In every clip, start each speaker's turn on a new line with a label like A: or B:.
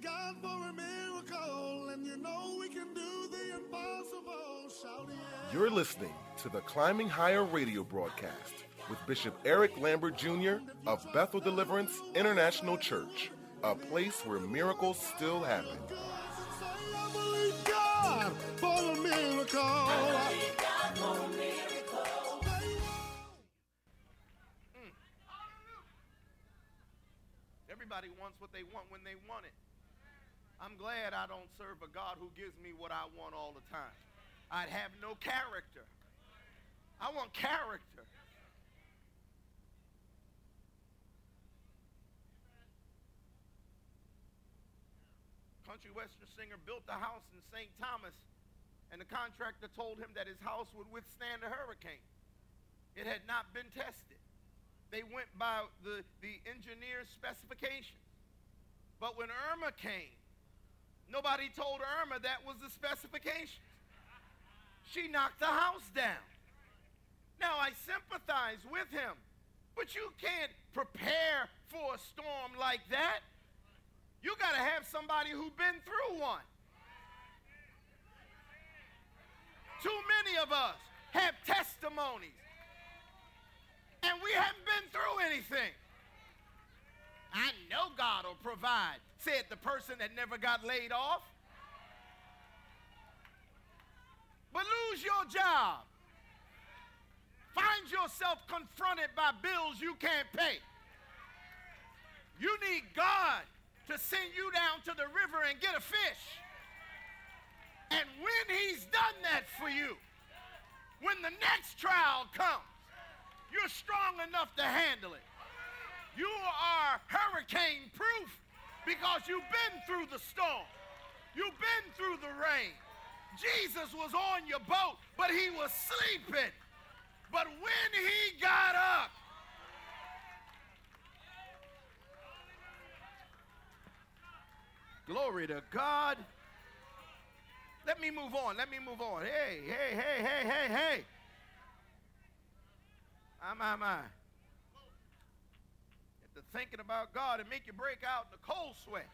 A: God for a miracle, and you know we can do the impossible. Shout yeah.
B: You're listening to the Climbing Higher radio broadcast with Bishop Eric Lambert Jr. of Bethel Deliverance International Church, a place where miracles still happen.
A: I believe God for a miracle. I believe God for a miracle.
C: Everybody wants what they want when they want it. I'm glad I don't serve a God who gives me what I want all the time. I'd have no character. I want character. Country western singer built a house in St. Thomas, and the contractor told him that his house would withstand a hurricane. It had not been tested. They went by the engineer's specifications. But when Irma came, nobody told Irma that was the specifications. She knocked the house down. Now, I sympathize with him, but you can't prepare for a storm like that. You got to have somebody who's been through one. Too many of us have testimonies, and we haven't been through anything. I know God will provide, said the person that never got laid off. But lose your job. Find yourself confronted by bills you can't pay. You need God to send you down to the river and get a fish. And when he's done that for you, when the next trial comes, you're strong enough to handle it. You are hurricane proof because you've been through the storm. You've been through the rain. Jesus was on your boat, but he was sleeping. But when he got up, glory to God. Let me move on. Let me move on. Hey, hey, hey, hey, hey, hey. My. Get to thinking about God and make you break out in the cold sweat.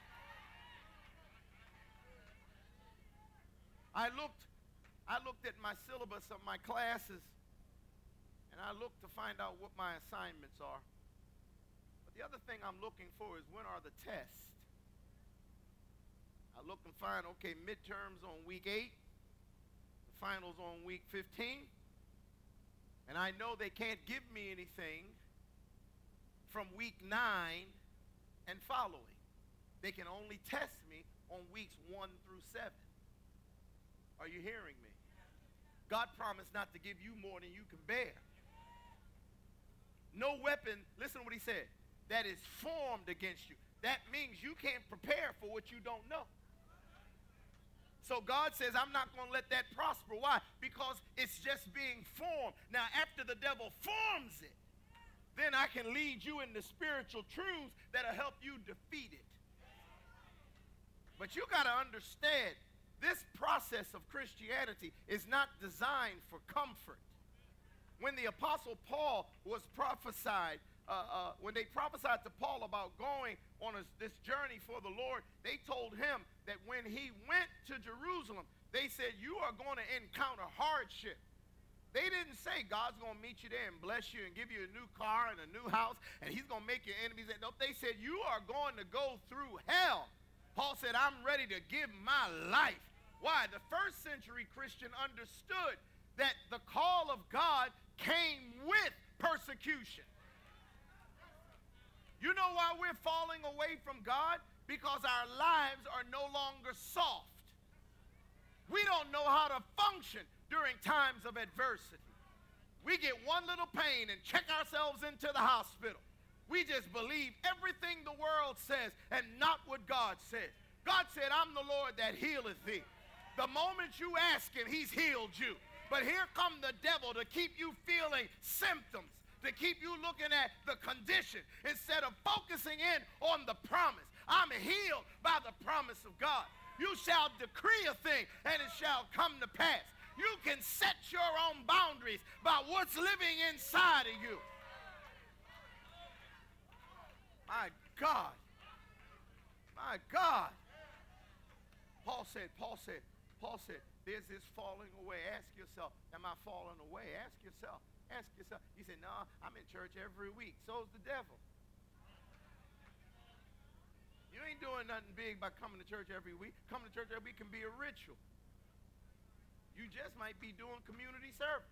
C: I looked at my syllabus of my classes, and I looked to find out what my assignments are. But the other thing I'm looking for is when are the tests? I look and find, okay, midterms on week 8, the finals on week 15, and I know they can't give me anything from week 9 and following. They can only test me on weeks 1 through 7. Are you hearing me? God promised not to give you more than you can bear. No weapon, listen to what he said, that is formed against you. That means you can't prepare for what you don't know. So God says, I'm not going to let that prosper. Why? Because it's just being formed. Now, after the devil forms it, then I can lead you into spiritual truths that'll help you defeat it. But you got to understand, this process of Christianity is not designed for comfort. When the Apostle Paul was prophesied, when they prophesied to Paul about going on this journey for the Lord, they told him that when he went to Jerusalem, they said, you are going to encounter hardship. They didn't say God's going to meet you there and bless you and give you a new car and a new house, and he's going to make your enemies. No, they said, you are going to go through hell. Paul said, I'm ready to give my life. Why? The first century Christian understood that the call of God came with persecution. You know why we're falling away from God? Because our lives are no longer soft. We don't know how to function during times of adversity. We get one little pain and check ourselves into the hospital. We just believe everything the world says and not what God says. God said, I'm the Lord that healeth thee. The moment you ask him, he's healed you. But here come the devil to keep you feeling symptoms, to keep you looking at the condition instead of focusing in on the promise. I'm healed by the promise of God. You shall decree a thing, and it shall come to pass. You can set your own boundaries by what's living inside of you. My God. My my God. Paul said, there's this falling away. Ask yourself, am I falling away? Ask yourself. You say, no, I'm in church every week. So's the devil. You ain't doing nothing big by coming to church every week. Coming to church every week can be a ritual. You just might be doing community service.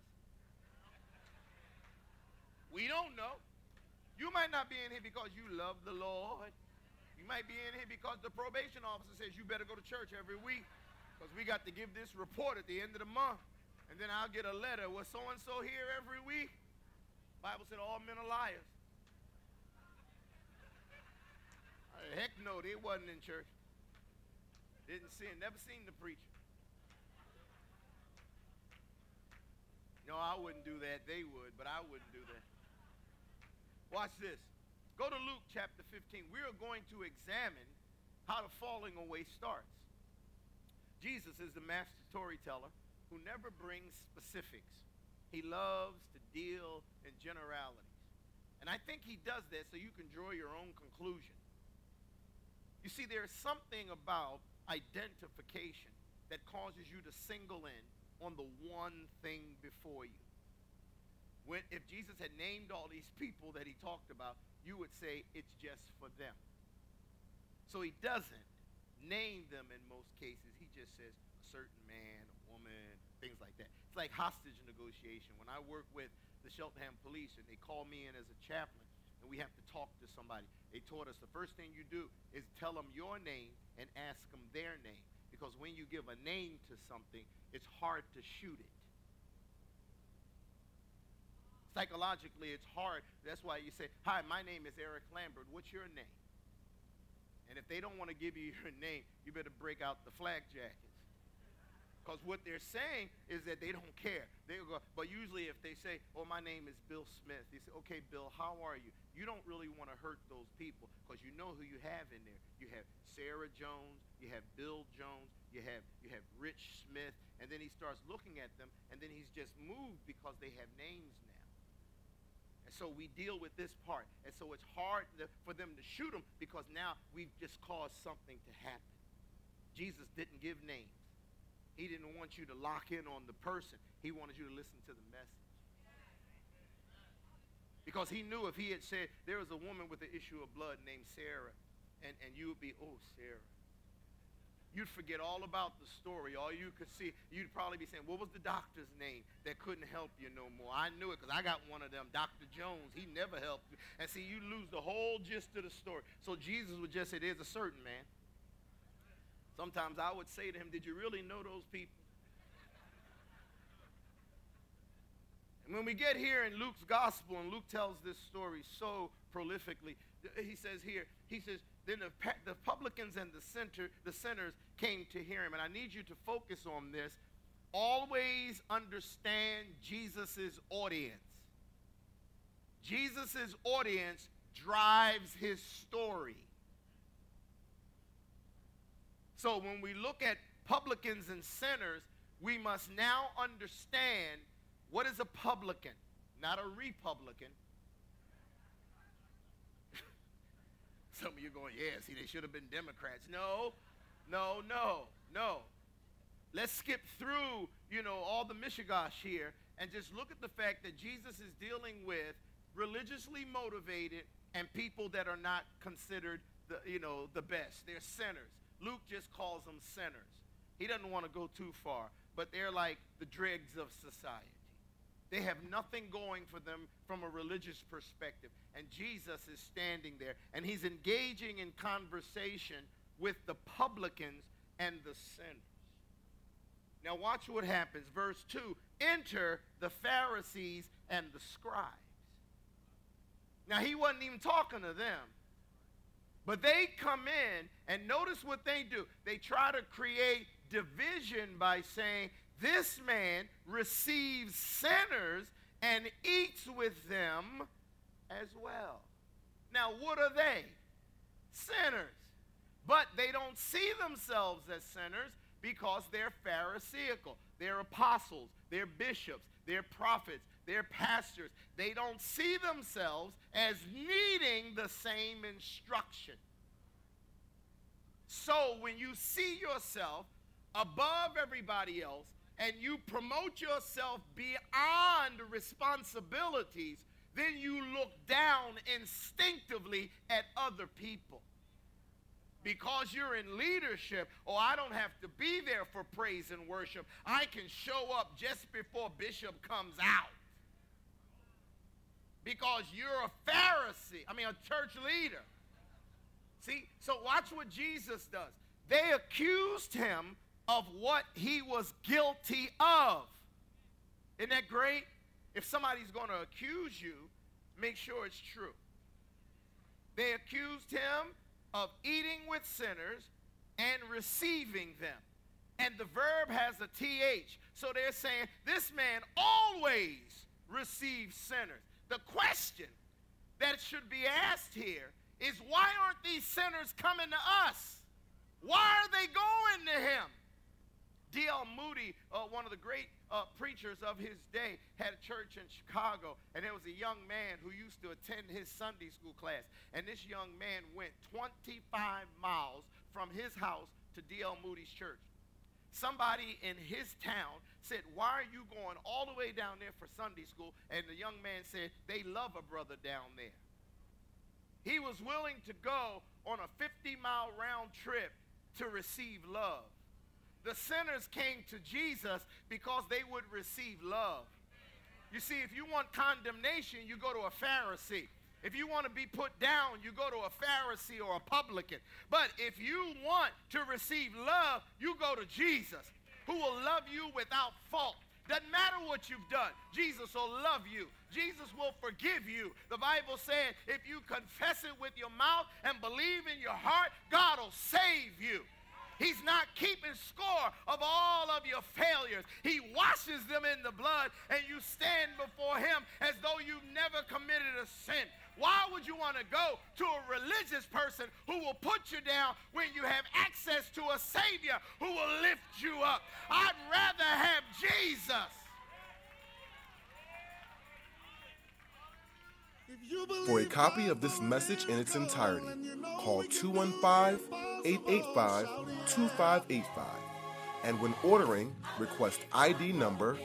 C: We don't know. You might not be in here because you love the Lord. You might be in here because the probation officer says you better go to church every week because we got to give this report at the end of the month. And then I'll get a letter. Was so-and-so here every week? Bible said all men are liars. Heck no, they wasn't in church. Never seen the preacher. No, I wouldn't do that. They would, but I wouldn't do that. Watch this. Go to Luke chapter 15. We are going to examine how the falling away starts. Jesus is the master storyteller who never brings specifics. He loves to deal in generalities. And I think he does that so you can draw your own conclusion. You see, there's something about identification that causes you to single in on the one thing before you. If Jesus had named all these people that he talked about, you would say it's just for them. So he doesn't name them in most cases. He just says a certain man, a woman, things like that. It's like hostage negotiation. When I work with the Cheltenham police and they call me in as a chaplain and we have to talk to somebody, they taught us the first thing you do is tell them your name and ask them their name. Because when you give a name to something, it's hard to shoot it. Psychologically, it's hard. That's why you say, hi, my name is Eric Lambert. What's your name? And if they don't want to give you your name, you better break out the flag jackets. Because what they're saying is that they don't care. But usually if they say, oh, my name is Bill Smith, they say, okay, Bill, how are you? You don't really want to hurt those people because you know who you have in there. You have Sarah Jones, you have Bill Jones, you have Rich Smith, and then he starts looking at them, and then he's just moved because they have names now. So we deal with this part. And so it's hard for them to shoot them because now we've just caused something to happen. Jesus didn't give names. He didn't want you to lock in on the person. He wanted you to listen to the message. Because he knew if he had said there was a woman with an issue of blood named Sarah, and you would be, oh, Sarah. You'd forget all about the story. All you could see, you'd probably be saying, what was the doctor's name that couldn't help you no more? I knew it because I got one of them, Dr. Jones. He never helped you. And see, you lose the whole gist of the story. So Jesus would just say, there's a certain man. Sometimes I would say to him, did you really know those people? And when we get here in Luke's gospel, and Luke tells this story so prolifically, he says here, then the publicans and the sinners came to hear him. And I need you to focus on this. Always understand Jesus' audience. Jesus' audience drives his story. So when we look at publicans and sinners, we must now understand what is a publican, not a republican. Some of you going, yeah, see, they should have been Democrats. No. Let's skip through, all the mishigash here and just look at the fact that Jesus is dealing with religiously motivated and people that are not considered the best. They're sinners. Luke just calls them sinners. He doesn't want to go too far, but they're like the dregs of society. They have nothing going for them from a religious perspective. And Jesus is standing there, and he's engaging in conversation with the publicans and the sinners. Now watch what happens. Verse 2, enter the Pharisees and the scribes. Now he wasn't even talking to them. But they come in, and notice what they do. They try to create division by saying, this man receives sinners and eats with them as well. Now, what are they? Sinners. But they don't see themselves as sinners because they're Pharisaical. They're apostles. They're bishops. They're prophets. They're pastors. They don't see themselves as needing the same instruction. so when you see yourself above everybody else and you promote yourself beyond responsibilities, then you look down instinctively at other people. Because you're in leadership, I don't have to be there for praise and worship. I can show up just before Bishop comes out. Because you're a Pharisee, a church leader. See, so watch what Jesus does. They accused him of what he was guilty of. Isn't that great? If somebody's going to accuse you, make sure it's true. They accused him of eating with sinners and receiving them. And the verb has a TH. So they're saying, this man always receives sinners. The question that should be asked here is, why aren't these sinners coming to us? Why are they going to him? D.L. Moody, one of the great preachers of his day, had a church in Chicago, and there was a young man who used to attend his Sunday school class, and this young man went 25 miles from his house to D.L. Moody's church. Somebody in his town said, why are you going all the way down there for Sunday school? And the young man said, they love a brother down there. He was willing to go on a 50-mile round trip to receive love. The sinners came to Jesus because they would receive love. You see, if you want condemnation, you go to a Pharisee. If you want to be put down, you go to a Pharisee or a publican. But if you want to receive love, you go to Jesus, who will love you without fault. Doesn't matter what you've done. Jesus will love you. Jesus will forgive you. The Bible said if you confess it with your mouth and believe in your heart, God will save you. He's not keeping score of all of your failures. He washes them in the blood, and you stand before him as though you've never committed a sin. Why would you want to go to a religious person who will put you down when you have access to a Savior who will lift you up? I'd rather have Jesus.
B: For a copy of this message in its entirety, call 215-885-2585. And when ordering, request ID number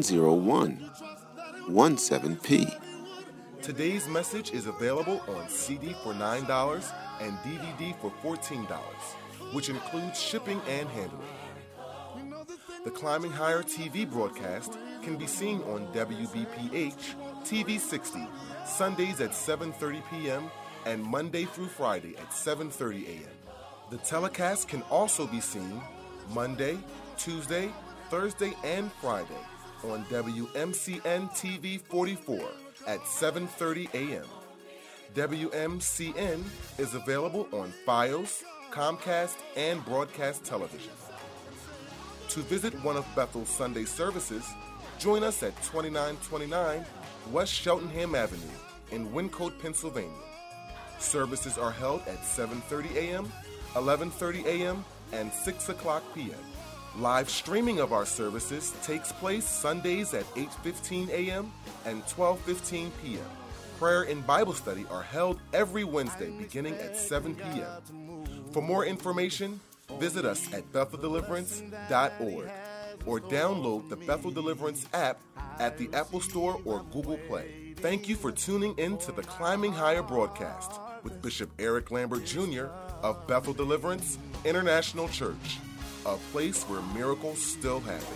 B: 10117P. Today's message is available on CD for $9 and DVD for $14, which includes shipping and handling. The Climbing Higher TV broadcast can be seen on WBPH TV 60, Sundays at 7:30 p.m. and Monday through Friday at 7:30 a.m. The telecast can also be seen Monday, Tuesday, Thursday, and Friday on WMCN TV 44 at 7:30 a.m. WMCN is available on Fios, Comcast, and Broadcast Television. To visit one of Bethel's Sunday services, join us at 2929 West Cheltenham Avenue in Wyncote, Pennsylvania. Services are held at 7:30 a.m., 11:30 a.m., and 6 o'clock p.m. Live streaming of our services takes place Sundays at 8:15 a.m. and 12:15 p.m. Prayer and Bible study are held every Wednesday beginning at 7 p.m. For more information, visit us at BethelDeliverance.org or download the Bethel Deliverance app at the Apple Store or Google Play. Thank you for tuning in to the Climbing Higher broadcast with Bishop Eric Lambert Jr. of Bethel Deliverance International Church, a place where miracles still happen.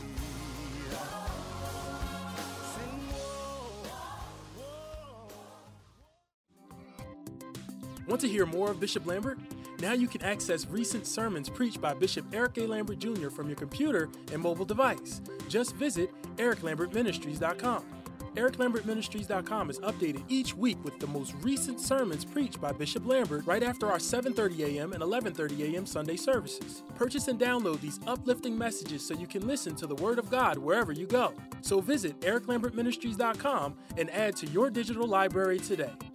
D: Want to hear more of Bishop Lambert? Now you can access recent sermons preached by Bishop Eric A. Lambert Jr. from your computer and mobile device. Just visit ericlambertministries.com. ericlambertministries.com is updated each week with the most recent sermons preached by Bishop Lambert right after our 7:30 a.m. and 11:30 a.m. Sunday services. Purchase and download these uplifting messages so you can listen to the Word of God wherever you go. So visit ericlambertministries.com and add to your digital library today.